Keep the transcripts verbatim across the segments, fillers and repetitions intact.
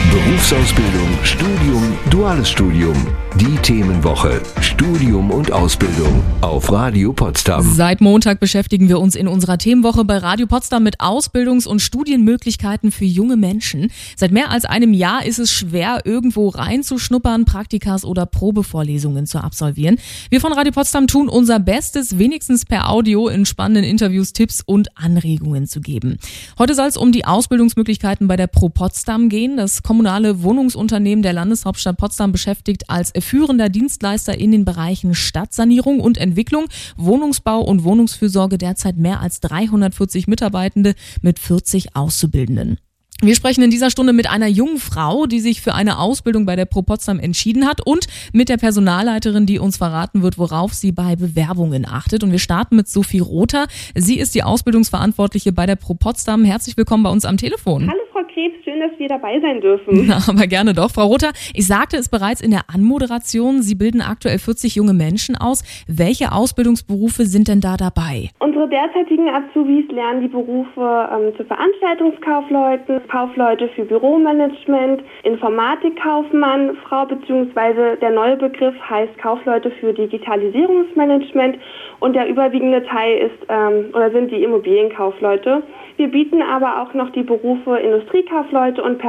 Berufsausbildung, Studium, duales Studium. Die Themenwoche Studium und Ausbildung auf Radio Potsdam. Seit Montag beschäftigen wir uns in unserer Themenwoche bei Radio Potsdam mit Ausbildungs- und Studienmöglichkeiten für junge Menschen. Seit mehr als einem Jahr ist es schwer, irgendwo reinzuschnuppern, Praktikas oder Probevorlesungen zu absolvieren. Wir von Radio Potsdam tun unser Bestes, wenigstens per Audio in spannenden Interviews Tipps und Anregungen zu geben. Heute soll es um die Ausbildungsmöglichkeiten bei der Pro Potsdam gehen. Das kommunale Wohnungsunternehmen der Landeshauptstadt Potsdam beschäftigt als führender Dienstleister in den Bereichen Stadtsanierung und Entwicklung, Wohnungsbau und Wohnungsfürsorge derzeit mehr als dreihundertvierzig Mitarbeitende mit vierzig Auszubildenden. Wir sprechen in dieser Stunde mit einer jungen Frau, die sich für eine Ausbildung bei der Pro Potsdam entschieden hat, und mit der Personalleiterin, die uns verraten wird, worauf sie bei Bewerbungen achtet. Und wir starten mit Sophie Rother. Sie ist die Ausbildungsverantwortliche bei der Pro Potsdam. Herzlich willkommen bei uns am Telefon. Hallo Frau Krebs, schön, dass wir dabei sein dürfen. Na, aber gerne doch. Frau Rother, ich sagte es bereits in der Anmoderation, Sie bilden aktuell vierzig junge Menschen aus. Welche Ausbildungsberufe sind denn da dabei? Unsere derzeitigen Azubis lernen die Berufe ähm, zu Veranstaltungskaufleuten, Kaufleute für Büromanagement, Informatikkaufmann, Frau bzw. der neue Begriff heißt Kaufleute für Digitalisierungsmanagement, und der überwiegende Teil ist ähm, oder sind die Immobilienkaufleute. Wir bieten aber auch noch die Berufe Industriekaufleute und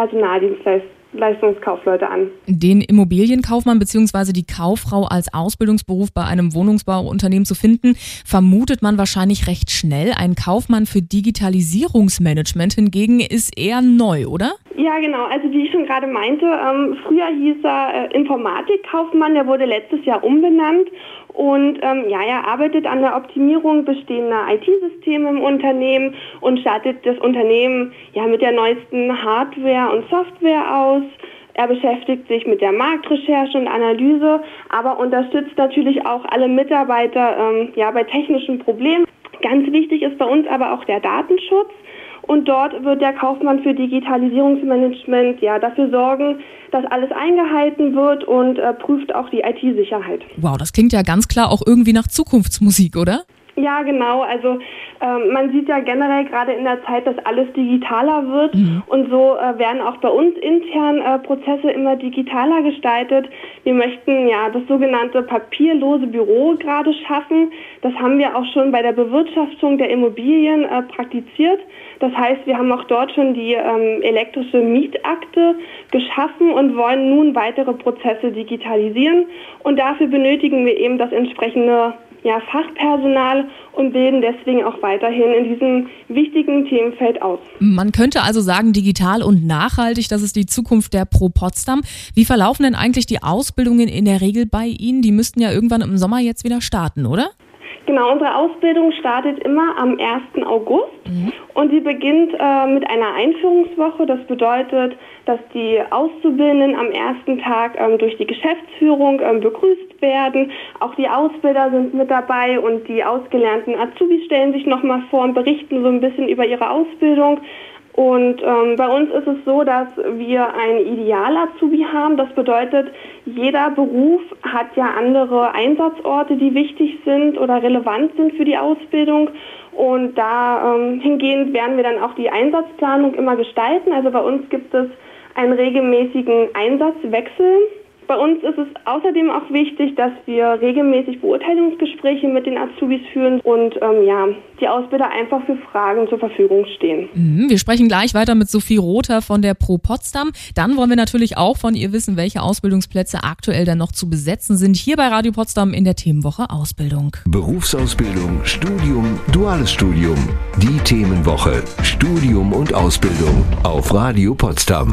Personaldienstleistungskaufleute an. Den Immobilienkaufmann bzw. die Kauffrau als Ausbildungsberuf bei einem Wohnungsbauunternehmen zu finden, vermutet man wahrscheinlich recht schnell. Ein Kaufmann für Digitalisierungsmanagement hingegen ist eher neu, oder? Ja, genau. Also wie ich schon gerade meinte, ähm, früher hieß er äh, Informatikkaufmann, der wurde letztes Jahr umbenannt. Und ähm, ja, er arbeitet an der Optimierung bestehender I T-Systeme im Unternehmen und stattet das Unternehmen ja mit der neuesten Hardware und Software aus. Er beschäftigt sich mit der Marktrecherche und Analyse, aber unterstützt natürlich auch alle Mitarbeiter ähm, ja, bei technischen Problemen. Ganz wichtig ist bei uns aber auch der Datenschutz. Und dort wird der Kaufmann für Digitalisierungsmanagement ja dafür sorgen, dass alles eingehalten wird, und äh, prüft auch die I T-Sicherheit. Wow, das klingt ja ganz klar auch irgendwie nach Zukunftsmusik, oder? Ja, genau. Also ähm, man sieht ja generell gerade in der Zeit, dass alles digitaler wird, mhm. und so äh, werden auch bei uns intern äh, Prozesse immer digitaler gestaltet. Wir möchten ja das sogenannte papierlose Büro gerade schaffen. Das haben wir auch schon bei der Bewirtschaftung der Immobilien äh, praktiziert. Das heißt, wir haben auch dort schon die ähm, elektrische Mietakte geschaffen und wollen nun weitere Prozesse digitalisieren. Und dafür benötigen wir eben das entsprechende ja, Fachpersonal und bilden deswegen auch weiterhin in diesem wichtigen Themenfeld aus. Man könnte also sagen, digital und nachhaltig, das ist die Zukunft der Pro Potsdam. Wie verlaufen denn eigentlich die Ausbildungen in der Regel bei Ihnen? Die müssten ja irgendwann im Sommer jetzt wieder starten, oder? Genau, unsere Ausbildung startet immer am ersten August, mhm. und sie beginnt äh, mit einer Einführungswoche. Das bedeutet, dass die Auszubildenden am ersten Tag ähm, durch die Geschäftsführung ähm, begrüßt werden. Auch die Ausbilder sind mit dabei, und die ausgelernten Azubis stellen sich nochmal vor und berichten so ein bisschen über ihre Ausbildung. Und ähm, bei uns ist es so, dass wir einen Ideal-Azubi haben. Das bedeutet, jeder Beruf hat ja andere Einsatzorte, die wichtig sind oder relevant sind für die Ausbildung. Und da ähm, hingehend werden wir dann auch die Einsatzplanung immer gestalten. Also bei uns gibt es einen regelmäßigen Einsatzwechsel. Bei uns ist es außerdem auch wichtig, dass wir regelmäßig Beurteilungsgespräche mit den Azubis führen und ähm, ja, die Ausbilder einfach für Fragen zur Verfügung stehen. Wir sprechen gleich weiter mit Sophie Rother von der Pro Potsdam. Dann wollen wir natürlich auch von ihr wissen, welche Ausbildungsplätze aktuell dann noch zu besetzen sind, hier bei Radio Potsdam in der Themenwoche Ausbildung. Berufsausbildung, Studium, duales Studium. Die Themenwoche Studium und Ausbildung auf Radio Potsdam.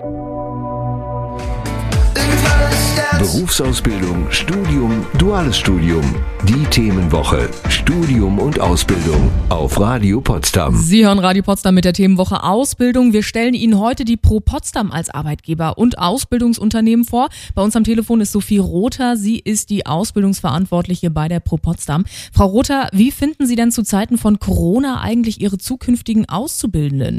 Berufsausbildung, Studium, duales Studium. Die Themenwoche Studium und Ausbildung auf Radio Potsdam. Sie hören Radio Potsdam mit der Themenwoche Ausbildung. Wir stellen Ihnen heute die Pro Potsdam als Arbeitgeber und Ausbildungsunternehmen vor. Bei uns am Telefon ist Sophie Rother. Sie ist die Ausbildungsverantwortliche bei der Pro Potsdam. Frau Rother, wie finden Sie denn zu Zeiten von Corona eigentlich Ihre zukünftigen Auszubildenden?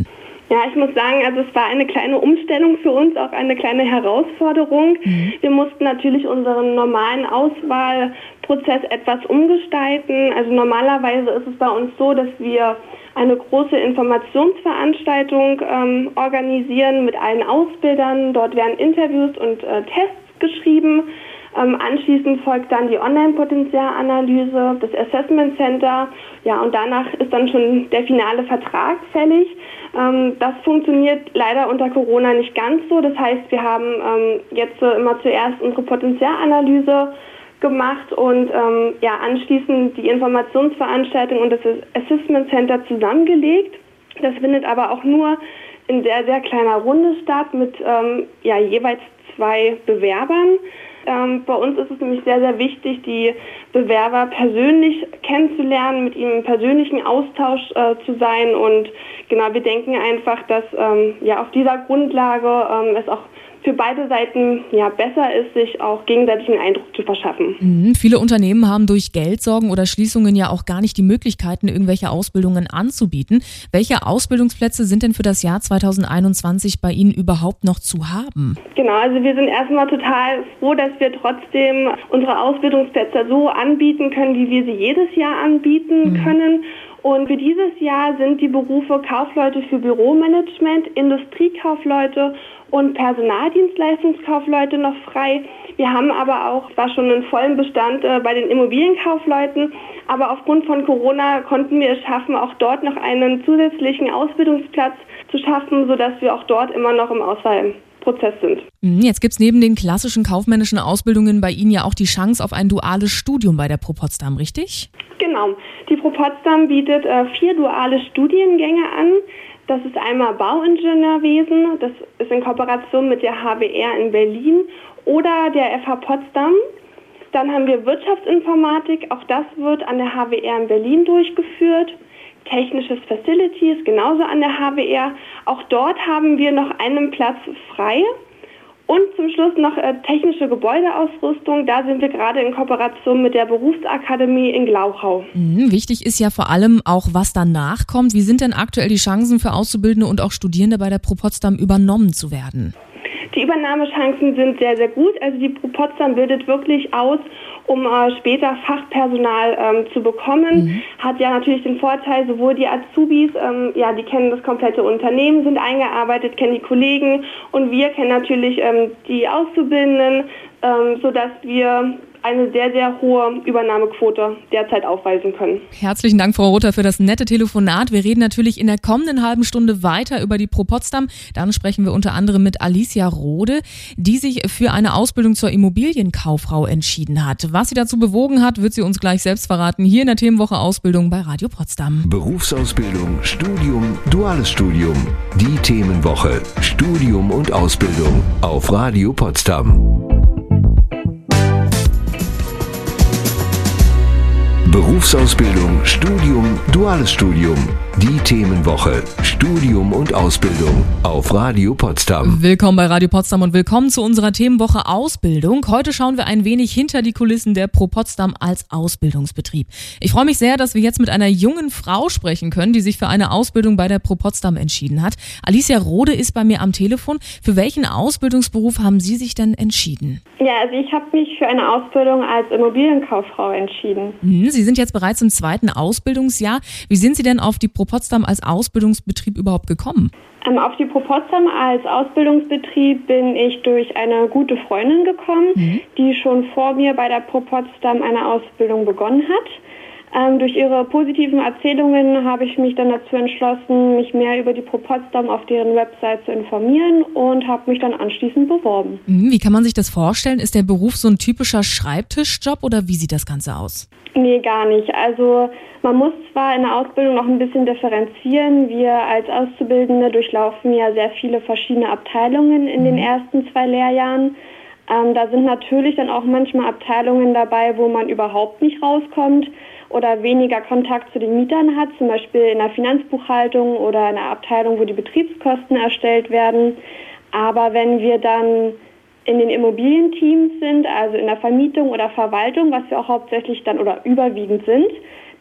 Ja, ich muss sagen, also es war eine kleine Umstellung für uns, auch eine kleine Herausforderung. Mhm. Wir mussten natürlich unseren normalen Auswahlprozess etwas umgestalten. Also normalerweise ist es bei uns so, dass wir eine große Informationsveranstaltung ähm, organisieren mit allen Ausbildern. Dort werden Interviews und äh, Tests geschrieben. Ähm, anschließend folgt dann die Online-Potenzialanalyse, das Assessment Center. Ja, und danach ist dann schon der finale Vertrag fällig. Ähm, das funktioniert leider unter Corona nicht ganz so. Das heißt, wir haben ähm, jetzt äh, immer zuerst unsere Potenzialanalyse gemacht und ähm, ja, anschließend die Informationsveranstaltung und das Assessment Center zusammengelegt. Das findet aber auch nur in sehr, sehr kleiner Runde statt mit ähm, ja, jeweils zwei Bewerbern. Ähm, bei uns ist es nämlich sehr, sehr wichtig, die Bewerber persönlich kennenzulernen, mit ihnen im persönlichen Austausch äh, zu sein. Und genau, wir denken einfach, dass ähm, ja auf dieser Grundlage ähm, es auch für beide Seiten ja besser ist, sich auch gegenseitig einen Eindruck zu verschaffen. Mhm. Viele Unternehmen haben durch Geldsorgen oder Schließungen ja auch gar nicht die Möglichkeiten, irgendwelche Ausbildungen anzubieten. Welche Ausbildungsplätze sind denn für das Jahr zwanzig einundzwanzig bei Ihnen überhaupt noch zu haben? Genau, also wir sind erstmal total froh, dass wir trotzdem unsere Ausbildungsplätze so anbieten können, wie wir sie jedes Jahr anbieten mhm. können. Und für dieses Jahr sind die Berufe Kaufleute für Büromanagement, Industriekaufleute und Personaldienstleistungskaufleute noch frei. Wir haben aber auch, war schon einen vollen Bestand äh, bei den Immobilienkaufleuten, aber aufgrund von Corona konnten wir es schaffen, auch dort noch einen zusätzlichen Ausbildungsplatz zu schaffen, sodass wir auch dort immer noch im Auswahlprozess sind. Jetzt gibt es neben den klassischen kaufmännischen Ausbildungen bei Ihnen ja auch die Chance auf ein duales Studium bei der Pro Potsdam, richtig? Genau. Die Pro Potsdam bietet äh, vier duale Studiengänge an. Das ist einmal Bauingenieurwesen, das ist in Kooperation mit der H W R in Berlin oder der F H Potsdam. Dann haben wir Wirtschaftsinformatik, auch das wird an der H W R in Berlin durchgeführt. Technisches Facilities, genauso an der H W R. Auch dort haben wir noch einen Platz frei. Und zum Schluss noch äh, technische Gebäudeausrüstung. Da sind wir gerade in Kooperation mit der Berufsakademie in Glauchau. Mhm, wichtig ist ja vor allem auch, was danach kommt. Wie sind denn aktuell die Chancen für Auszubildende und auch Studierende bei der Pro Potsdam übernommen zu werden? Die Übernahmechancen sind sehr, sehr gut. Also die Pro Potsdam bildet wirklich aus, um äh, später Fachpersonal ähm, zu bekommen. Mhm. Hat ja natürlich den Vorteil, sowohl die Azubis, ähm, ja, die kennen das komplette Unternehmen, sind eingearbeitet, kennen die Kollegen und wir kennen natürlich ähm, die Auszubildenden, ähm, sodass wir eine sehr, sehr hohe Übernahmequote derzeit aufweisen können. Herzlichen Dank, Frau Rother, für das nette Telefonat. Wir reden natürlich in der kommenden halben Stunde weiter über die Pro Potsdam. Dann sprechen wir unter anderem mit Alicia Rode, die sich für eine Ausbildung zur Immobilienkauffrau entschieden hat. Was sie dazu bewogen hat, wird sie uns gleich selbst verraten, hier in der Themenwoche Ausbildung bei Radio Potsdam. Berufsausbildung, Studium, duales Studium. Die Themenwoche Studium und Ausbildung auf Radio Potsdam. Berufsausbildung, Studium, duales Studium. Die Themenwoche Studium und Ausbildung auf Radio Potsdam. Willkommen bei Radio Potsdam und willkommen zu unserer Themenwoche Ausbildung. Heute schauen wir ein wenig hinter die Kulissen der Pro Potsdam als Ausbildungsbetrieb. Ich freue mich sehr, dass wir jetzt mit einer jungen Frau sprechen können, die sich für eine Ausbildung bei der Pro Potsdam entschieden hat. Alicia Rode ist bei mir am Telefon. Für welchen Ausbildungsberuf haben Sie sich denn entschieden? Ja, also ich habe mich für eine Ausbildung als Immobilienkauffrau entschieden. Hm, Sie sind jetzt bereits im zweiten Ausbildungsjahr. Wie sind Sie denn auf die Pro Potsdam als Ausbildungsbetrieb überhaupt gekommen? Ähm, auf die Pro Potsdam als Ausbildungsbetrieb bin ich durch eine gute Freundin gekommen, mhm. die schon vor mir bei der Pro Potsdam eine Ausbildung begonnen hat. Ähm, durch ihre positiven Erzählungen habe ich mich dann dazu entschlossen, mich mehr über die Pro Potsdam auf deren Website zu informieren und habe mich dann anschließend beworben. Mhm, wie kann man sich das vorstellen? Ist der Beruf so ein typischer Schreibtischjob oder wie sieht das Ganze aus? Nee, gar nicht. Also man muss zwar in der Ausbildung noch ein bisschen differenzieren. Wir als Auszubildende durchlaufen ja sehr viele verschiedene Abteilungen in den ersten zwei Lehrjahren. Ähm, da sind natürlich dann auch manchmal Abteilungen dabei, wo man überhaupt nicht rauskommt oder weniger Kontakt zu den Mietern hat, zum Beispiel in der Finanzbuchhaltung oder in einer Abteilung, wo die Betriebskosten erstellt werden. Aber wenn wir dann in den Immobilienteams sind, also in der Vermietung oder Verwaltung, was wir auch hauptsächlich dann oder überwiegend sind,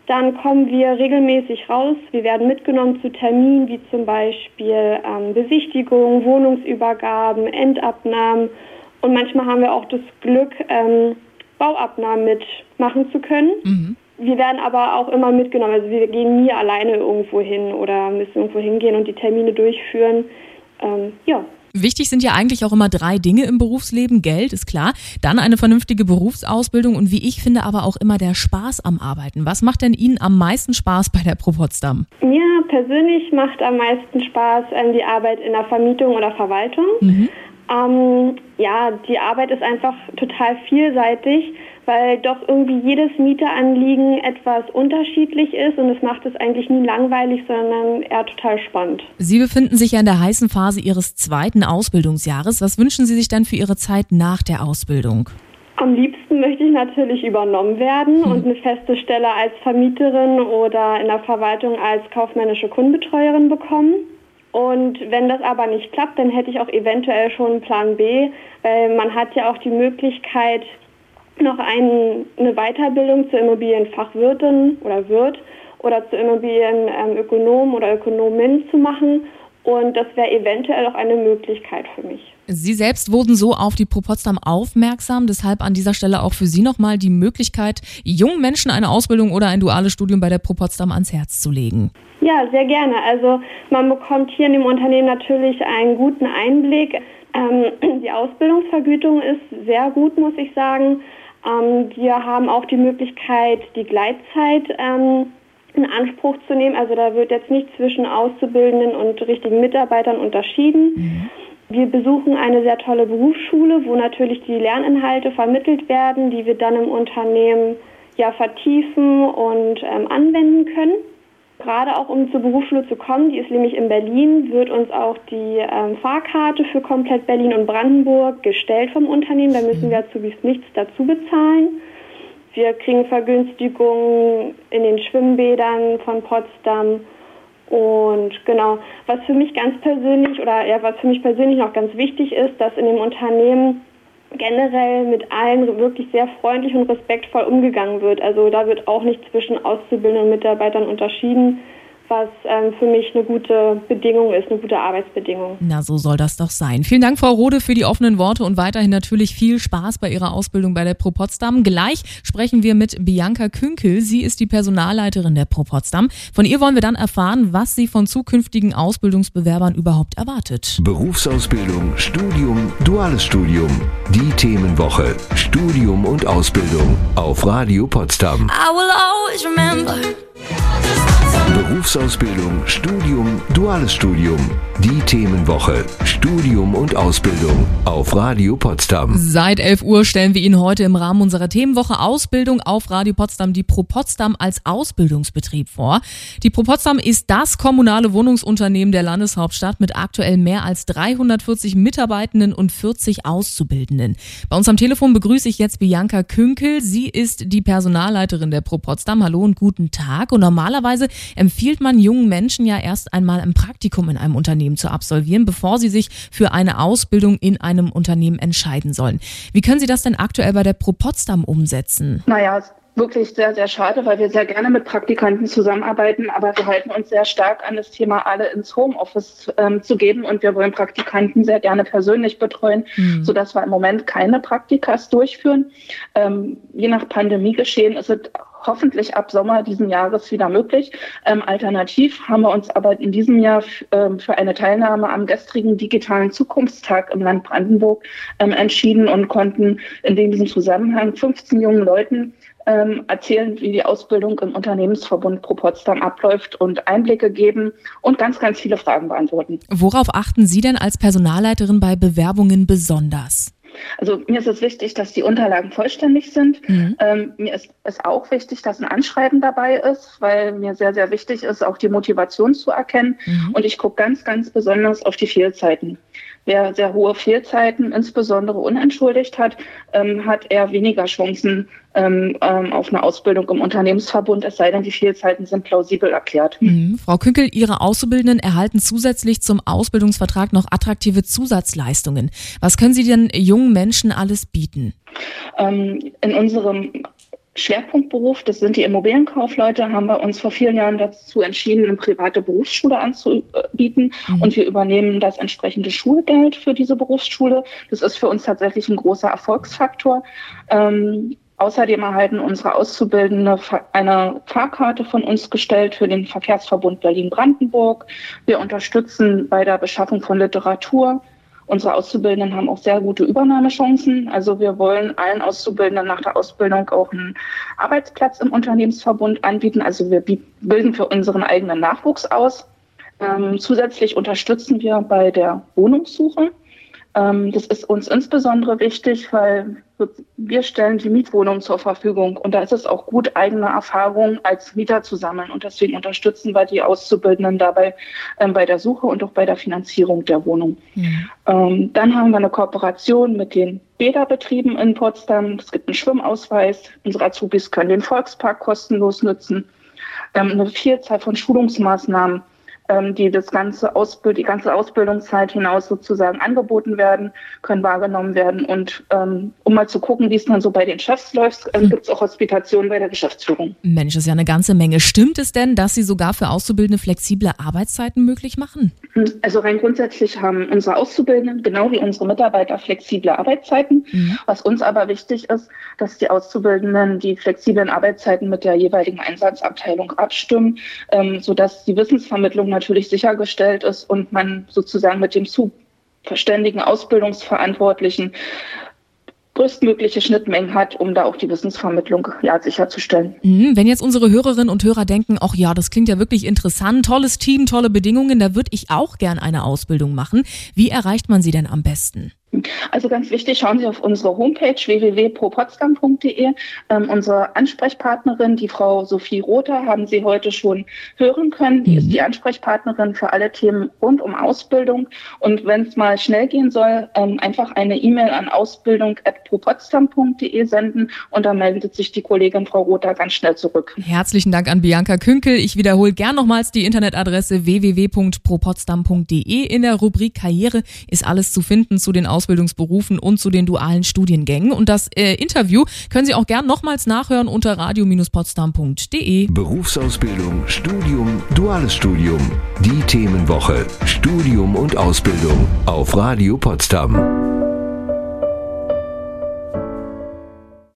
Dann kommen wir regelmäßig raus. Wir werden mitgenommen zu Terminen wie zum Beispiel ähm, Besichtigungen, Wohnungsübergaben, Endabnahmen. Und manchmal haben wir auch das Glück, ähm, Bauabnahmen mitmachen zu können. Mhm. Wir werden aber auch immer mitgenommen. Also wir gehen nie alleine irgendwo hin oder müssen irgendwo hingehen und die Termine durchführen. Ähm, ja. Wichtig sind ja eigentlich auch immer drei Dinge im Berufsleben. Geld ist klar, dann eine vernünftige Berufsausbildung und wie ich finde aber auch immer der Spaß am Arbeiten. Was macht denn Ihnen am meisten Spaß bei der Pro Potsdam? Mir persönlich macht am meisten Spaß ähm, die Arbeit in der Vermietung oder Verwaltung. Mhm. Ähm, ja, die Arbeit ist einfach total vielseitig, weil doch irgendwie jedes Mieteranliegen etwas unterschiedlich ist und es macht es eigentlich nie langweilig, sondern eher total spannend. Sie befinden sich ja in der heißen Phase Ihres zweiten Ausbildungsjahres. Was wünschen Sie sich dann für Ihre Zeit nach der Ausbildung? Am liebsten möchte ich natürlich übernommen werden hm. und eine feste Stelle als Vermieterin oder in der Verwaltung als kaufmännische Kundenbetreuerin bekommen. Und wenn das aber nicht klappt, dann hätte ich auch eventuell schon einen Plan B, weil man hat ja auch die Möglichkeit, noch ein, eine Weiterbildung zur Immobilienfachwirtin oder Wirt oder zur Immobilienökonom oder Ökonomin zu machen. Und das wäre eventuell auch eine Möglichkeit für mich. Sie selbst wurden so auf die Pro Potsdam aufmerksam. Deshalb an dieser Stelle auch für Sie nochmal die Möglichkeit, jungen Menschen eine Ausbildung oder ein duales Studium bei der Pro Potsdam ans Herz zu legen. Ja, sehr gerne. Also man bekommt hier in dem Unternehmen natürlich einen guten Einblick. Ähm, die Ausbildungsvergütung ist sehr gut, muss ich sagen. Ähm, wir haben auch die Möglichkeit, die Gleitzeit ähm, in Anspruch zu nehmen. Also da wird jetzt nicht zwischen Auszubildenden und richtigen Mitarbeitern unterschieden. Mhm. Wir besuchen eine sehr tolle Berufsschule, wo natürlich die Lerninhalte vermittelt werden, die wir dann im Unternehmen ja vertiefen und ähm, anwenden können. Gerade auch um zur Berufsschule zu kommen, die ist nämlich in Berlin, wird uns auch die ähm, Fahrkarte für komplett Berlin und Brandenburg gestellt vom Unternehmen. Da müssen wir Azubis nichts dazu bezahlen. Wir kriegen Vergünstigungen in den Schwimmbädern von Potsdam. Und genau, was für mich ganz persönlich oder ja, was für mich persönlich noch ganz wichtig ist, dass in dem Unternehmen generell mit allen wirklich sehr freundlich und respektvoll umgegangen wird. Also da wird auch nicht zwischen Auszubildenden und Mitarbeitern unterschieden, was ähm, für mich eine gute Bedingung ist, eine gute Arbeitsbedingung. Na, so soll das doch sein. Vielen Dank, Frau Rode, für die offenen Worte und weiterhin natürlich viel Spaß bei Ihrer Ausbildung bei der Pro Potsdam. Gleich sprechen wir mit Bianca Künkel. Sie ist die Personalleiterin der Pro Potsdam. Von ihr wollen wir dann erfahren, was sie von zukünftigen Ausbildungsbewerbern überhaupt erwartet. Berufsausbildung, Studium, duales Studium. Die Themenwoche Studium und Ausbildung auf Radio Potsdam. I will always remember. Berufsausbildung, Studium, duales Studium. Die Themenwoche Studium und Ausbildung auf Radio Potsdam. Seit elf Uhr stellen wir Ihnen heute im Rahmen unserer Themenwoche Ausbildung auf Radio Potsdam die Pro Potsdam als Ausbildungsbetrieb vor. Die Pro Potsdam ist das kommunale Wohnungsunternehmen der Landeshauptstadt mit aktuell mehr als dreihundertvierzig Mitarbeitenden und vierzig Auszubildenden. Bei uns am Telefon begrüße ich jetzt Bianca Künkel. Sie ist die Personalleiterin der Pro Potsdam. Hallo und guten Tag. Und normalerweise empfiehlt man jungen Menschen ja erst einmal ein Praktikum in einem Unternehmen zu absolvieren, bevor sie sich für eine Ausbildung in einem Unternehmen entscheiden sollen. Wie können Sie das denn aktuell bei der Pro Potsdam umsetzen? Naja, wirklich sehr, sehr schade, weil wir sehr gerne mit Praktikanten zusammenarbeiten, aber wir halten uns sehr stark an das Thema, alle ins Homeoffice ähm, zu geben und wir wollen Praktikanten sehr gerne persönlich betreuen, mhm. sodass wir im Moment keine Praktikas durchführen. Ähm, je nach Pandemiegeschehen ist es hoffentlich ab Sommer diesen Jahres wieder möglich. Ähm, alternativ haben wir uns aber in diesem Jahr f- ähm, für eine Teilnahme am gestrigen digitalen Zukunftstag im Land Brandenburg ähm, entschieden und konnten in diesem Zusammenhang fünfzehn jungen Leuten ähm, erzählen, wie die Ausbildung im Unternehmensverbund Pro Potsdam abläuft und Einblicke geben und ganz, ganz viele Fragen beantworten. Worauf achten Sie denn als Personalleiterin bei Bewerbungen besonders? Also mir ist es wichtig, dass die Unterlagen vollständig sind. Mhm. Ähm, mir ist es auch wichtig, dass ein Anschreiben dabei ist, weil mir sehr, sehr wichtig ist, auch die Motivation zu erkennen. Mhm. Und ich gucke ganz, ganz besonders auf die Fehlzeiten. Wer sehr hohe Fehlzeiten, insbesondere unentschuldigt hat, ähm, hat eher weniger Chancen ähm, ähm, auf eine Ausbildung im Unternehmensverbund, es sei denn, die Fehlzeiten sind plausibel erklärt. Mhm. Frau Künkel, Ihre Auszubildenden erhalten zusätzlich zum Ausbildungsvertrag noch attraktive Zusatzleistungen. Was können Sie denn jungen Menschen alles bieten? Ähm, in unserem Schwerpunktberuf, das sind die Immobilienkaufleute, haben wir uns vor vielen Jahren dazu entschieden, eine private Berufsschule anzubieten. Mhm. Und wir übernehmen das entsprechende Schulgeld für diese Berufsschule. Das ist für uns tatsächlich ein großer Erfolgsfaktor. Ähm, außerdem erhalten unsere Auszubildende eine Fahrkarte von uns gestellt für den Verkehrsverbund Berlin-Brandenburg. Wir unterstützen bei der Beschaffung von Literatur. Unsere Auszubildenden haben auch sehr gute Übernahmechancen. Also wir wollen allen Auszubildenden nach der Ausbildung auch einen Arbeitsplatz im Unternehmensverbund anbieten. Also wir bilden für unseren eigenen Nachwuchs aus. Ähm, zusätzlich unterstützen wir bei der Wohnungssuche. Ähm, das ist uns insbesondere wichtig, weil wir stellen die Mietwohnungen zur Verfügung. Und da ist es auch gut, eigene Erfahrungen als Mieter zu sammeln. Und deswegen unterstützen wir die Auszubildenden dabei ähm, bei der Suche und auch bei der Finanzierung der Wohnung. Mhm. Ähm, dann haben wir eine Kooperation mit den Bäderbetrieben in Potsdam. Es gibt einen Schwimmausweis. Unsere Azubis können den Volkspark kostenlos nutzen. Ähm, eine Vielzahl von Schulungsmaßnahmen, die das ganze Ausbild, die ganze Ausbildungszeit hinaus sozusagen angeboten werden, können wahrgenommen werden. Und ähm, um mal zu gucken, wie es dann so bei den Chefs läuft, ähm, gibt es auch Hospitationen bei der Geschäftsführung. Mensch, ist ja eine ganze Menge. Stimmt es denn, dass Sie sogar für Auszubildende flexible Arbeitszeiten möglich machen? Also rein grundsätzlich haben unsere Auszubildenden, genau wie unsere Mitarbeiter, flexible Arbeitszeiten. Mhm. Was uns aber wichtig ist, dass die Auszubildenden die flexiblen Arbeitszeiten mit der jeweiligen Einsatzabteilung abstimmen, ähm, sodass die Wissensvermittlung natürlich sichergestellt ist und man sozusagen mit dem zu verständigen Ausbildungsverantwortlichen größtmögliche Schnittmengen hat, um da auch die Wissensvermittlung ja, sicherzustellen. Wenn jetzt unsere Hörerinnen und Hörer denken, ach ja, das klingt ja wirklich interessant, tolles Team, tolle Bedingungen, da würde ich auch gern eine Ausbildung machen. Wie erreicht man sie denn am besten? Also ganz wichtig, schauen Sie auf unsere Homepage w w w punkt pro potsdam punkt d e. Ähm, unsere Ansprechpartnerin, die Frau Sophie Rother, haben Sie heute schon hören können. Die mhm. ist die Ansprechpartnerin für alle Themen rund um Ausbildung. Und wenn es mal schnell gehen soll, ähm, einfach eine E-Mail an ausbildung at pro potsdam punkt d e senden und dann meldet sich die Kollegin Frau Rother ganz schnell zurück. Herzlichen Dank an Bianca Künkel. Ich wiederhole gern nochmals die Internetadresse w w w punkt pro potsdam punkt d e. In der Rubrik Karriere ist alles zu finden zu den Ausbildungsberufen und zu den dualen Studiengängen. Und das äh, Interview können Sie auch gern nochmals nachhören unter radio Bindestrich potsdam punkt d e. Berufsausbildung, Studium, duales Studium. Die Themenwoche Studium und Ausbildung auf Radio Potsdam.